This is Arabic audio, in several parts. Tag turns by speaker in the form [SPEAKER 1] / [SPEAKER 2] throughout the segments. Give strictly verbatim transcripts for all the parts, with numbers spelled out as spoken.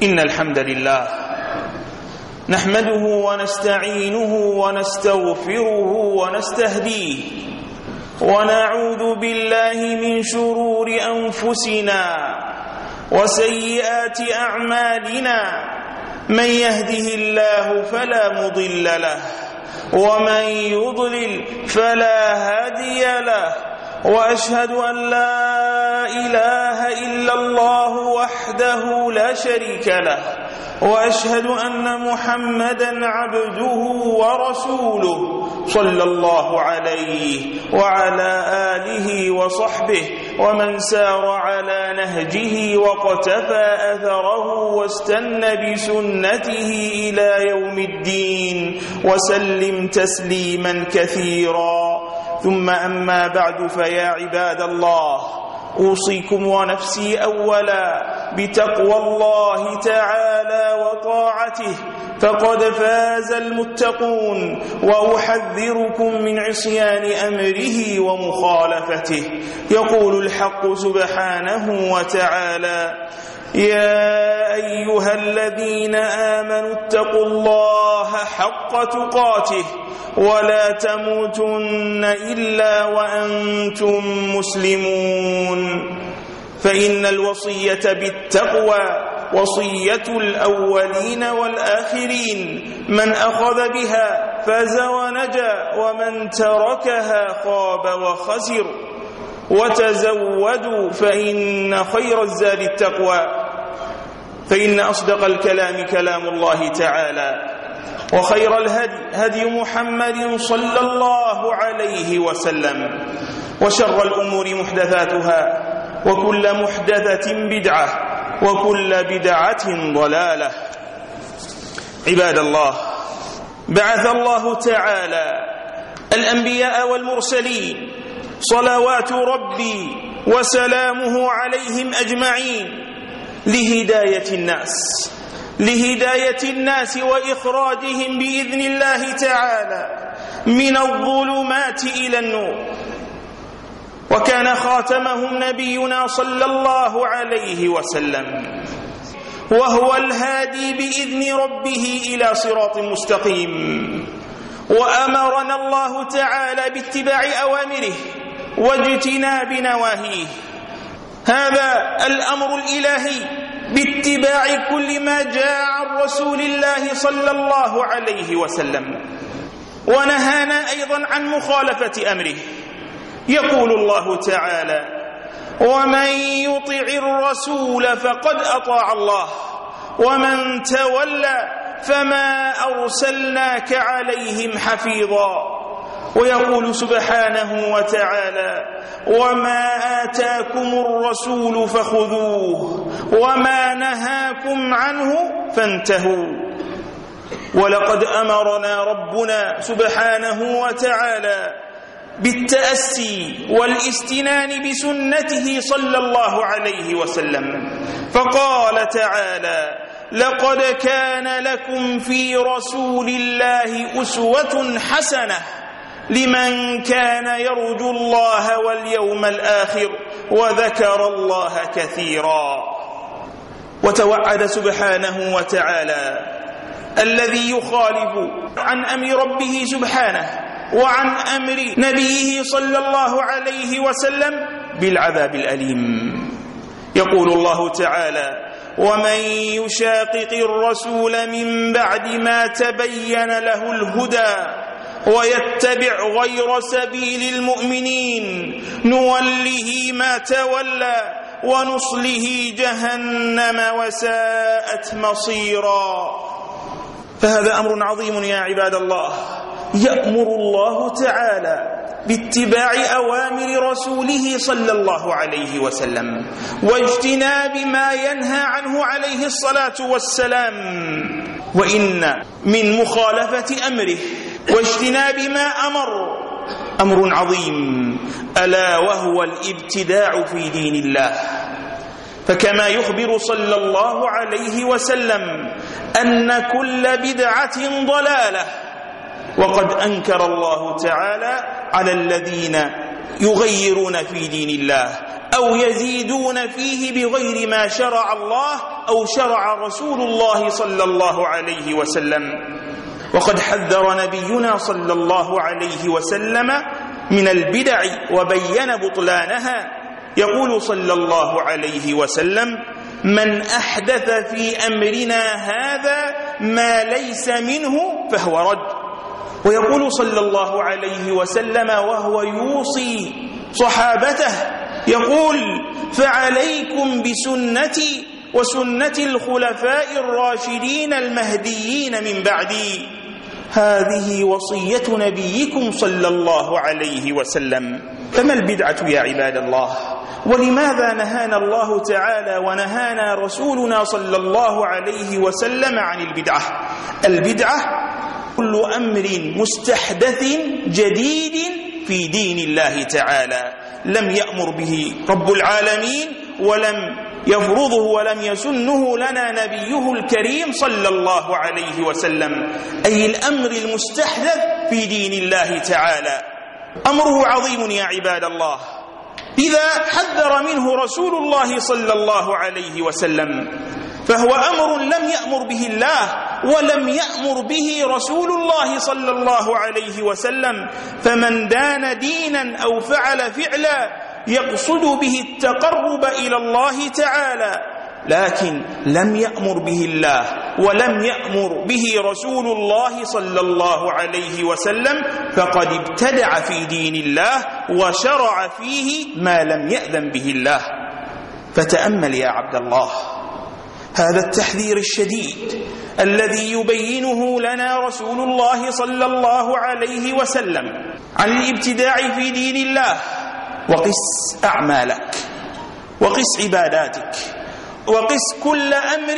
[SPEAKER 1] إن الحمد لله نحمده ونستعينه ونستغفره ونستهديه ونعوذ بالله من شرور أنفسنا وسيئات أعمالنا من يهده الله فلا مضل له ومن يضلل فلا هادي له وأشهد أن لا إله إلا الله وحده لا شريك له وأشهد أن محمدًا عبده ورسوله صلى الله عليه وعلى آله وصحبه ومن سار على نهجه وقتفى أثره واستنى بسنته إلى يوم الدين وسلم تسليمًا كثيرًا. ثم أما بعد، فيا عباد الله، أوصيكم ونفسي أولا بتقوى الله تعالى وطاعته، فقد فاز المتقون، وأحذركم من عصيان أمره ومخالفته. يقول الحق سبحانه وتعالى: يا أيها الذين آمنوا اتقوا الله حق تقاته ولا تموتن إلا وأنتم مسلمون. فإن الوصية بالتقوى وصية الأولين والآخرين، من أخذ بها فاز ونجا، ومن تركها خاب وخسر. وتزودوا فإن خير الزاد التقوى، فإن أصدق الكلام كلام الله تعالى، وخير الهدي هدي محمد صلى الله عليه وسلم، وشر الأمور محدثاتها، وكل محدثة بدعة، وكل بدعة ضلالة. عباد الله، بعث الله تعالى الأنبياء والمرسلين صلوات ربي وسلامه عليهم أجمعين لهداية الناس لهداية الناس وإخراجهم بإذن الله تعالى من الظلمات إلى النور. وكان خاتمهم نبينا صلى الله عليه وسلم، وهو الهادي بإذن ربه إلى صراط مستقيم. وأمرنا الله تعالى باتباع أوامره واجتناب نواهيه. هذا الأمر الإلهي باتباع كل ما جاء عن رسول الله صلى الله عليه وسلم، ونهانا أيضا عن مخالفة أمره. يقول الله تعالى: ومن يطع الرسول فقد أطاع الله ومن تولى فما أرسلناك عليهم حفيظا. ويقول سبحانه وتعالى: وما آتاكم الرسول فخذوه وما نهاكم عنه فانتهوا. ولقد أمرنا ربنا سبحانه وتعالى بالتأسي والاستنان بسنته صلى الله عليه وسلم، فقال تعالى: لقد كان لكم في رسول الله أسوة حسنة لمن كان يرجو الله واليوم الآخر وذكر الله كثيرا. وتوعد سبحانه وتعالى الذي يخالف عن أمر ربه سبحانه وعن أمر نبيه صلى الله عليه وسلم بالعذاب الأليم. يقول الله تعالى: ومن يشاقق الرسول من بعد ما تبين له الهدى ويتبع غير سبيل المؤمنين نوله ما تولى ونصله جهنم وساءت مصيرا. فهذا أمر عظيم يا عباد الله. يأمر الله تعالى باتباع أوامر رسوله صلى الله عليه وسلم واجتناب ما ينهى عنه عليه الصلاة والسلام. وإن من مخالفة أمره واجتناب ما أمر أمر عظيم، ألا وهو الابتداع في دين الله. فكما يخبر صلى الله عليه وسلم أن كل بدعة ضلالة، وقد أنكر الله تعالى على الذين يغيرون في دين الله أو يزيدون فيه بغير ما شرع الله أو شرع رسول الله صلى الله عليه وسلم. وقد حذر نبينا صلى الله عليه وسلم من البدع وبين بطلانها. يقول صلى الله عليه وسلم: من أحدث في أمرنا هذا ما ليس منه فهو رد. ويقول صلى الله عليه وسلم وهو يوصي صحابته، يقول: فعليكم بسنتي وسنة الخلفاء الراشدين المهديين من بعدي. هذه وصية نبيكم صلى الله عليه وسلم. فما البدعة يا عباد الله؟ ولماذا نهانا الله تعالى ونهانا رسولنا صلى الله عليه وسلم عن البدعة؟ البدعة كل أمر مستحدث جديد في دين الله تعالى لم يأمر به رب العالمين ولم يفرضه ولم يسنه لنا نبيه الكريم صلى الله عليه وسلم، أي الأمر المستحدث في دين الله تعالى. أمره عظيم يا عباد الله، إذا حذر منه رسول الله صلى الله عليه وسلم فهو أمر لم يأمر به الله ولم يأمر به رسول الله صلى الله عليه وسلم. فمن دان دينا أو فعل فعلا يقصد به التقرب إلى الله تعالى لكن لم يأمر به الله ولم يأمر به رسول الله صلى الله عليه وسلم فقد ابتدع في دين الله وشرع فيه ما لم يأذن به الله. فتأمل يا عبد الله هذا التحذير الشديد الذي يبينه لنا رسول الله صلى الله عليه وسلم عن الابتداع في دين الله. وقس أعمالك، وقس عباداتك، وقس كل أمر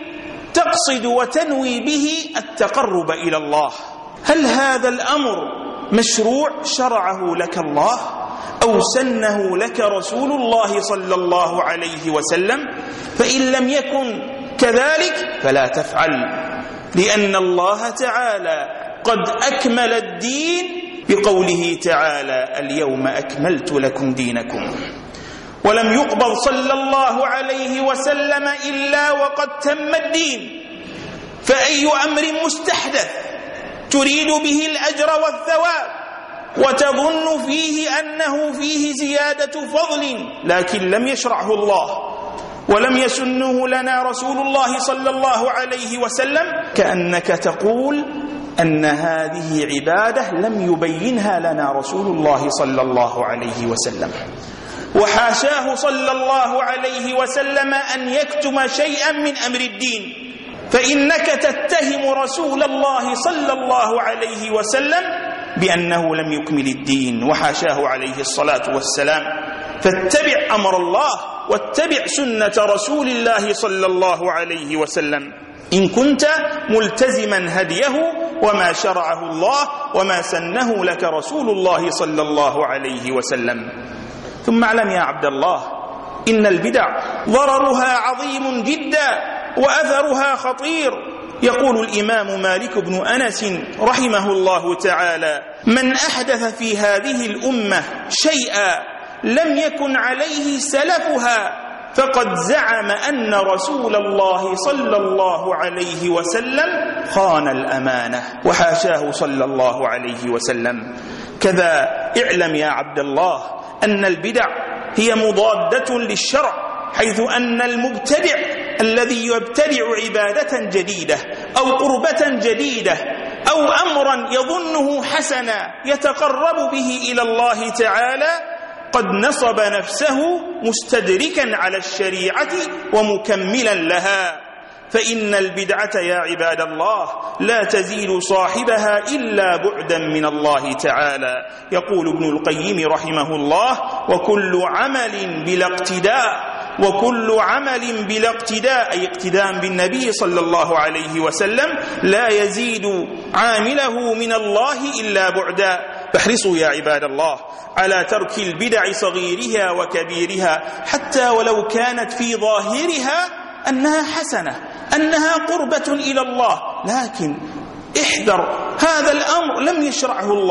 [SPEAKER 1] تقصد وتنوي به التقرب إلى الله. هل هذا الأمر مشروع شرعه لك الله أو سنه لك رسول الله صلى الله عليه وسلم؟ فإن لم يكن كذلك فلا تفعل، لأن الله تعالى قد أكمل الدين بقوله تعالى: اليوم أكملت لكم دينكم. ولم يقبض صلى الله عليه وسلم إلا وقد تم الدين. فأي أمر مستحدث تريد به الأجر والثواب وتظن فيه أنه فيه زيادة فضل لكن لم يشرعه الله ولم يسنه لنا رسول الله صلى الله عليه وسلم، كأنك تقول أن هذه عبادة لم يبينها لنا رسول الله صلى الله عليه وسلم. وحاشاه صلى الله عليه وسلم أن يكتم شيئا من أمر الدين، فإنك تتهم رسول الله صلى الله عليه وسلم بأنه لم يكمل الدين، وحاشاه عليه الصلاة والسلام. فاتبع أمر الله واتبع سنة رسول الله صلى الله عليه وسلم إن كنت ملتزما هديه وما شرعه الله وما سنه لك رسول الله صلى الله عليه وسلم. ثم اعلم يا عبد الله إن البدع ضررها عظيم جدا وأثرها خطير. يقول الإمام مالك بن أنس رحمه الله تعالى: من أحدث في هذه الأمة شيئا لم يكن عليه سلفها فقد زعم أن رسول الله صلى الله عليه وسلم خان الأمانة، وحاشاه صلى الله عليه وسلم. كذا اعلم يا عبد الله أن البدع هي مضادة للشرع، حيث أن المبتدع الذي يبتدع عبادة جديدة أو قربة جديدة أو أمرا يظنه حسنا يتقرب به إلى الله تعالى قد نصب نفسه مستدركا على الشريعة ومكملا لها. فإن البدعة يا عباد الله لا تزيل صاحبها إلا بعدا من الله تعالى. يقول ابن القيم رحمه الله: وكل عمل بلا اقتداء وكل عمل بلا اقتداء أي اقتداء بالنبي صلى الله عليه وسلم لا يزيد عامله من الله إلا بعدا. فاحرصوا يا عباد الله على ترك البدع صغيرها وكبيرها، حتى ولو كانت في ظاهرها أنها حسنة، أنها قربة إلى الله، لكن احذر، هذا الأمر لم يشرعه الله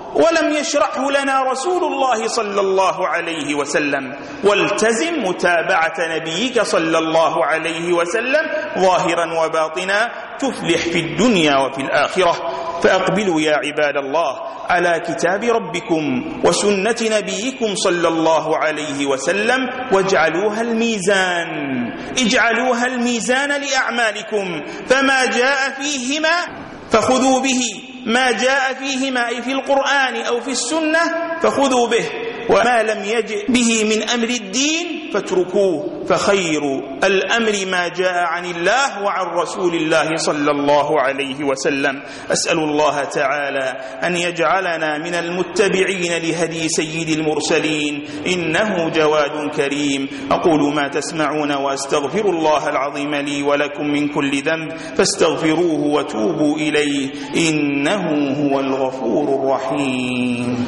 [SPEAKER 1] ولم يشرعه لنا رسول الله صلى الله عليه وسلم. والتزم متابعة نبيك صلى الله عليه وسلم ظاهرا وباطنا تفلح في الدنيا وفي الآخرة. فأقبلوا يا عباد الله على كتاب ربكم وسنة نبيكم صلى الله عليه وسلم واجعلوها الميزان اجعلوها الميزان لأعمالكم، فما جاء فيهما فخذوا به، ما جاء فيهما أي في القرآن أو في السنة فخذوا به، وما لم يجئ به من أمر الدين فاتركوه، فخير الأمر ما جاء عن الله وعن رسول الله صلى الله عليه وسلم. أسأل الله تعالى أن يجعلنا من المتبعين لهدي سيد المرسلين، إنه جواد كريم. أقول ما تسمعون وأستغفر الله العظيم لي ولكم من كل ذنب فاستغفروه وتوبوا إليه، إنه هو الغفور الرحيم.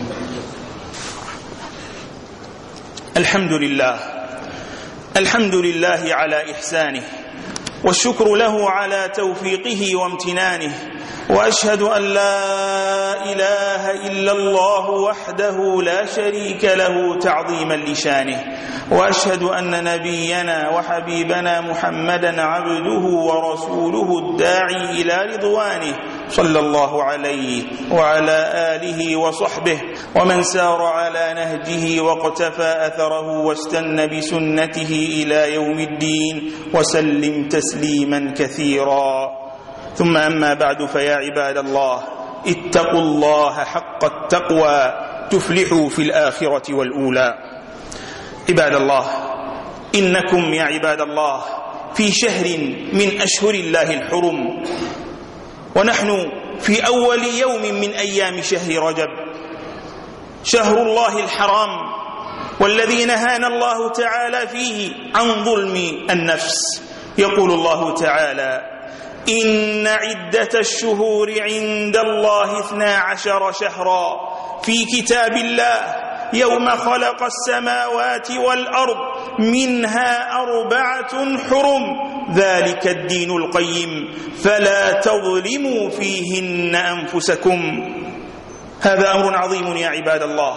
[SPEAKER 1] الحمد لله الحمد لله على إحسانه، والشكر له على توفيقه وامتنانه، وأشهد أن لا إله إلا الله وحده لا شريك له تعظيما لشانه، وأشهد أن نبينا وحبيبنا محمدا عبده ورسوله الداعي إلى رضوانه صلى الله عليه وعلى آله وصحبه ومن سار على نهجه واقتفى أثره واستنى بسنته إلى يوم الدين وسلم تسليما كثيرا. ثم أما بعد، فيا عباد الله اتقوا الله حق التقوى تفلحوا في الآخرة والأولى. عباد الله، إنكم يا عباد الله في شهر من أشهر الله الحرم، ونحن في أول يوم من أيام شهر رجب، شهر الله الحرام، والذي نهانا الله تعالى فيه عن ظلم النفس. يقول الله تعالى: إن عدة الشهور عند الله اثنا عشر شهرا في كتاب الله يوم خلق السماوات والأرض منها أربعة حرم ذلك الدين القيم فلا تظلموا فيهن أنفسكم. هذا أمر عظيم يا عباد الله،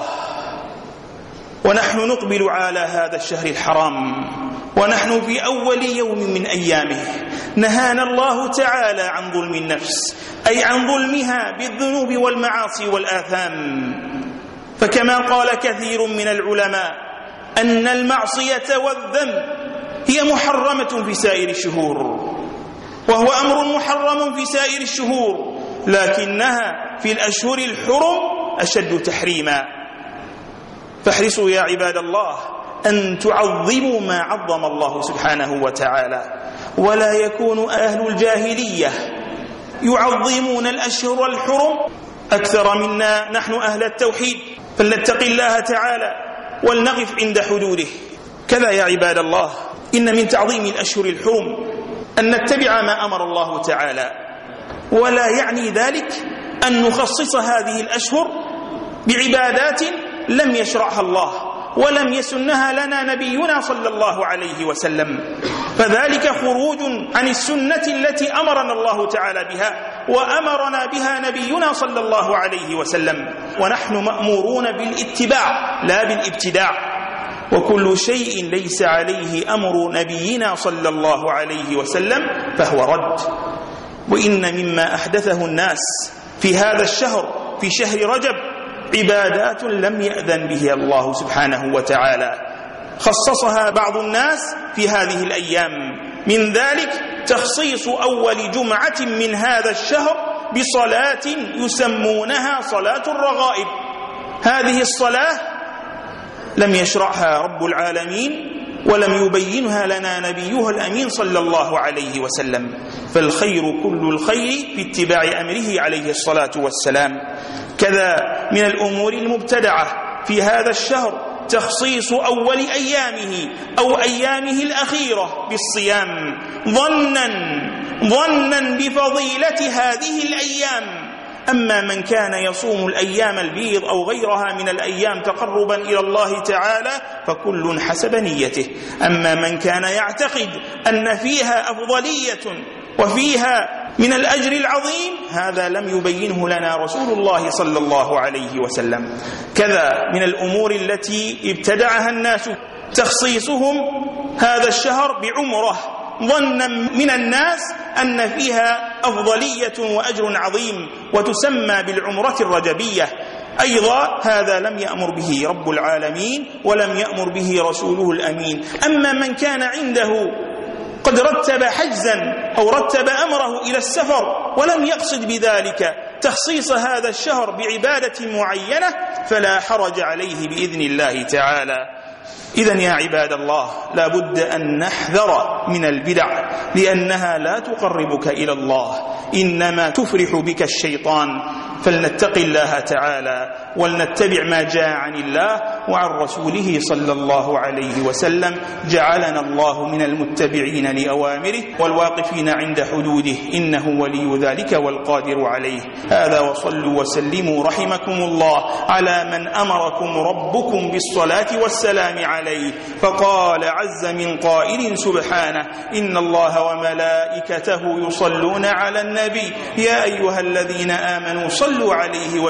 [SPEAKER 1] ونحن نقبل على هذا الشهر الحرام ونحن في أول يوم من أيامه. نهانا الله تعالى عن ظلم النفس، أي عن ظلمها بالذنوب والمعاصي والآثام. فكما قال كثير من العلماء أن المعصية والذنب هي محرمة في سائر الشهور، وهو أمر محرم في سائر الشهور، لكنها في الأشهر الحرم أشد تحريما. فاحرصوا يا عباد الله أن تعظموا ما عظم الله سبحانه وتعالى، ولا يكون أهل الجاهلية يعظمون الأشهر الحرم أكثر منا نحن أهل التوحيد. فلنتق الله تعالى ولنقف عند حدوده. كذا يا عباد الله، إن من تعظيم الأشهر الحرم أن نتبع ما أمر الله تعالى، ولا يعني ذلك أن نخصص هذه الأشهر بعبادات لم يشرعها الله ولم يسنها لنا نبينا صلى الله عليه وسلم، فذلك خروج عن السنة التي أمرنا الله تعالى بها وأمرنا بها نبينا صلى الله عليه وسلم. ونحن مأمورون بالاتباع لا بالابتداع، وكل شيء ليس عليه أمر نبينا صلى الله عليه وسلم فهو رد. وإن مما أحدثه الناس في هذا الشهر، في شهر رجب، عبادات لم يأذن به الله سبحانه وتعالى، خصصها بعض الناس في هذه الأيام. من ذلك تخصيص أول جمعة من هذا الشهر بصلاة يسمونها صلاة الرغائب. هذه الصلاة لم يشرعها رب العالمين ولم يبينها لنا نبيه الأمين صلى الله عليه وسلم، فالخير كل الخير في اتباع أمره عليه الصلاة والسلام. كذا من الأمور المبتدعة في هذا الشهر تخصيص أول أيامه أو أيامه الأخيرة بالصيام، ظنا ظنا بفضيلة هذه الأيام. أما من كان يصوم الأيام البيض أو غيرها من الأيام تقربا إلى الله تعالى فكل حسب نيته. أما من كان يعتقد أن فيها أفضلية وفيها من الأجر العظيم، هذا لم يبينه لنا رسول الله صلى الله عليه وسلم. كذا من الأمور التي ابتدعها الناس تخصيصهم هذا الشهر بعمرة، ظنا من الناس أن فيها أفضلية وأجر عظيم وتسمى بالعمرة الرجبية. أيضا هذا لم يأمر به رب العالمين ولم يأمر به رسوله الأمين. أما من كان عنده قد رتب حجزا أو رتب أمره إلى السفر ولم يقصد بذلك تخصيص هذا الشهر بعبادة معينة فلا حرج عليه بإذن الله تعالى. إذن يا عباد الله، لا بد أن نحذر من البدع، لأنها لا تقربك إلى الله، إنما تفرح بك الشيطان. فلنتق الله تعالى ولنتبع ما جاء عن الله وعن رسوله صلى الله عليه وسلم. جعلنا الله من المتبعين لأوامره والواقفين عند حدوده، إنه ولي ذلك والقادر عليه. هذا وصلوا وسلموا رحمكم الله على من أمركم ربكم بالصلاة والسلام عليه، فقال عز من قائل سبحانه: إن الله وملائكته يصلون على النبي يا أيها الذين آمنوا صلوا عليه